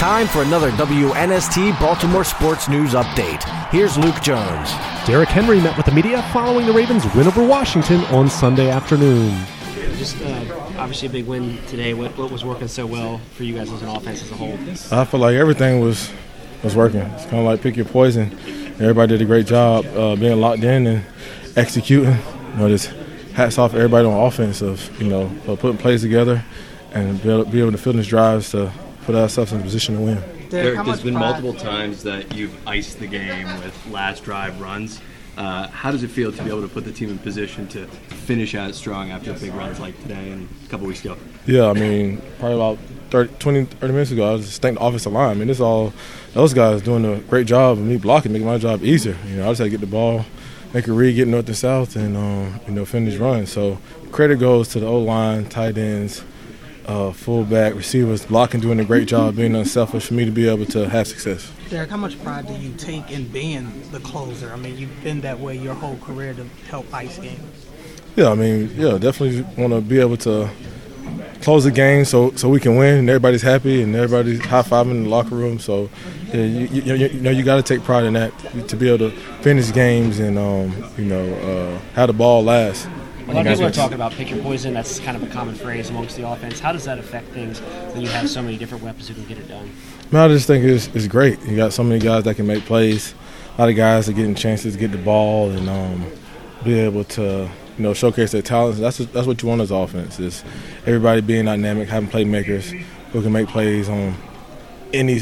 time for another WNST Baltimore Sports News Update. Here's Luke Jones. Derrick Henry met with the media following the Ravens' win over Washington on Sunday afternoon. Just obviously a big win today. What was working so well for you guys as an offense as a whole? I feel like everything was working. It's kind of like pick your poison. Everybody did a great job being locked in and executing. Just hats off to everybody on offense of putting plays together and be able to finish drives to put ourselves in a position to win. Derrick, there's been multiple times that you've iced the game with last drive runs. How does it feel to be able to put the team in position to finish out strong after big runs like today and a couple weeks ago? Yeah, I mean, probably about 30 minutes ago, I was just thanking the offensive line. I mean, it's all those guys doing a great job of me blocking, making my job easier. I just had to get the ball, make a read, get north and south, and finish runs. So credit goes to the O-line, tight ends, fullback, receivers, blocking, doing a great job, being unselfish for me to be able to have success. Derrick, how much pride do you take in being the closer? I mean, you've been that way your whole career to help ice games. Yeah, I mean, definitely want to be able to close the game so we can win and everybody's happy and everybody's high-fiving in the locker room. So, you got to take pride in that to be able to finish games and, how the ball lasts. A lot of people are talking about pick your poison. That's kind of a common phrase amongst the offense. How does that affect things when you have so many different weapons who can get it done? I just think it's great. You got so many guys that can make plays. A lot of guys are getting chances to get the ball and be able to showcase their talents. That's what you want as offense, is everybody being dynamic, having playmakers who can make plays on any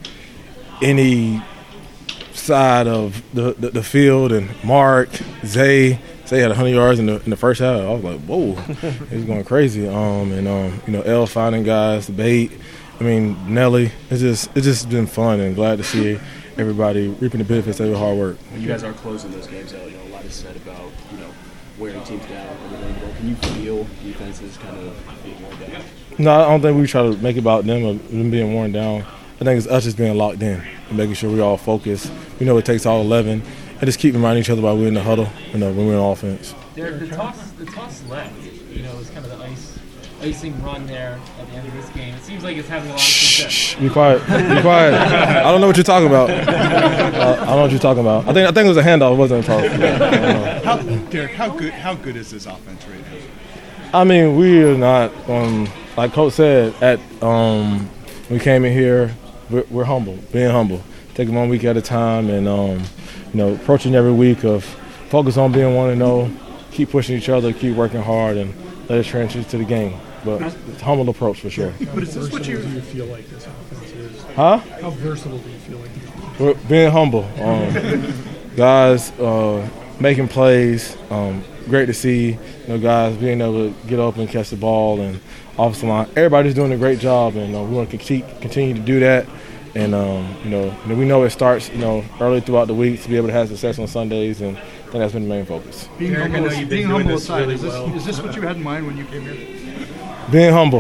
side of the field. And Mark, Zay had 100 yards in the first half. I was like, whoa, he was going crazy. L finding guys, the bait. I mean, Nelly. It's just been fun and glad to see everybody reaping the benefits of their hard work. When you guys are closing those games out, a lot is said about wearing teams down. Can you feel defenses kind of being worn down? No, I don't think we try to make it about them or them being worn down. I think it's us just being locked in and making sure we all focus. We know it takes all 11, and just keep reminding each other about we're in the huddle, when we're on offense. Derrick, the toss left, is kind of the icing run there at the end of this game. It seems like it's having a lot of success. Shh, be quiet. Be quiet. I don't know what you're talking about. I don't know what you're talking about. I think it was a handoff. It wasn't a toss. Derrick, how good is this offense right now? I mean, we are not, like Coach said, we came in here, we're humble, being humble. Taking 1 week at a time and, approaching every week of focus on being 1-0, keep pushing each other, keep working hard, and let us transition to the game. But it's a humble approach for sure. But is this what do you feel like this offense is? Huh? How versatile do you feel like this offense is? We're being humble. Guys making plays. Great to see guys being able to get up and catch the ball, and offensive line. Everybody's doing a great job, and we want to continue to do that. And we know it starts early throughout the week to be able to have success on Sundays, and I think that's been the main focus. Being humble aside, is this what you had in mind when you came here? Being humble.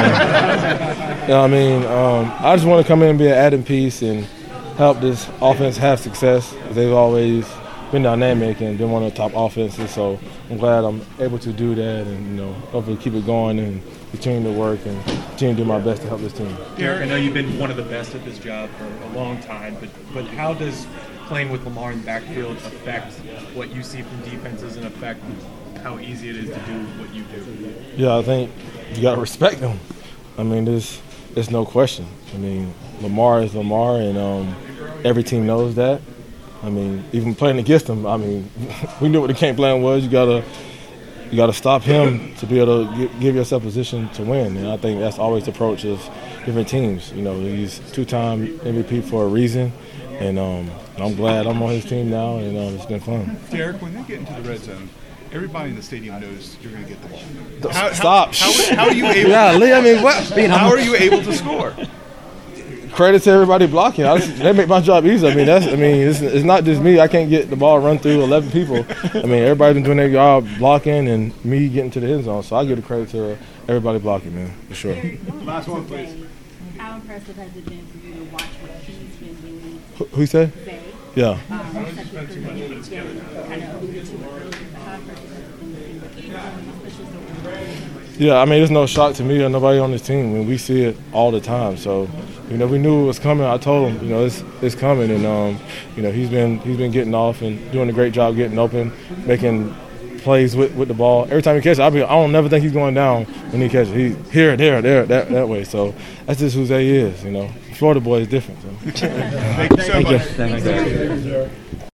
I just want to come in and be an added piece and help this offense have success. They've always been dynamic and been one of the top offenses, so I'm glad I'm able to do that and hopefully keep it going and continue to work and continue to do my best to help this team. Derrick, I know you've been one of the best at this job for a long time, but how does playing with Lamar in the backfield affect what you see from defenses and affect how easy it is to do what you do? Yeah, I think you got to respect him. I mean, there's no question. I mean, Lamar is Lamar, and every team knows that. I mean, even playing against him, I mean, we knew what the game plan was. You gotta stop him to be able to give yourself a position to win, and I think that's always the approach of different teams. He's two-time MVP for a reason, and I'm glad I'm on his team now, and it's been fun. Derrick, when they get into the red zone, everybody in the stadium knows you're going to get the ball. Stop. How are you able? Yeah, Lee. I mean, what? How are you able to score? Credit to everybody blocking. They make my job easier. It's not just me. I can't get the ball run through 11 people. Everybody's been doing their job blocking and me getting to the end zone. So I give the credit to everybody blocking, man, for sure. Last one, please. How impressive has it been for you to watch what he's been doing? Who said? Zay. Yeah. Such a career, kind of alluded to it earlier. How impressive has it been to see what he's doing, especially so early? Yeah, I mean, it's no shock to me or nobody on this team. I mean, we see it all the time. So, we knew it was coming. I told him, it's coming. And, he's been getting off and doing a great job getting open, making plays with the ball. Every time he catches it, I don't never think he's going down when he catches it. He's here, there, that way. So, that's just who Zay is, Florida boy is different. So. Thank you so much. Thank you.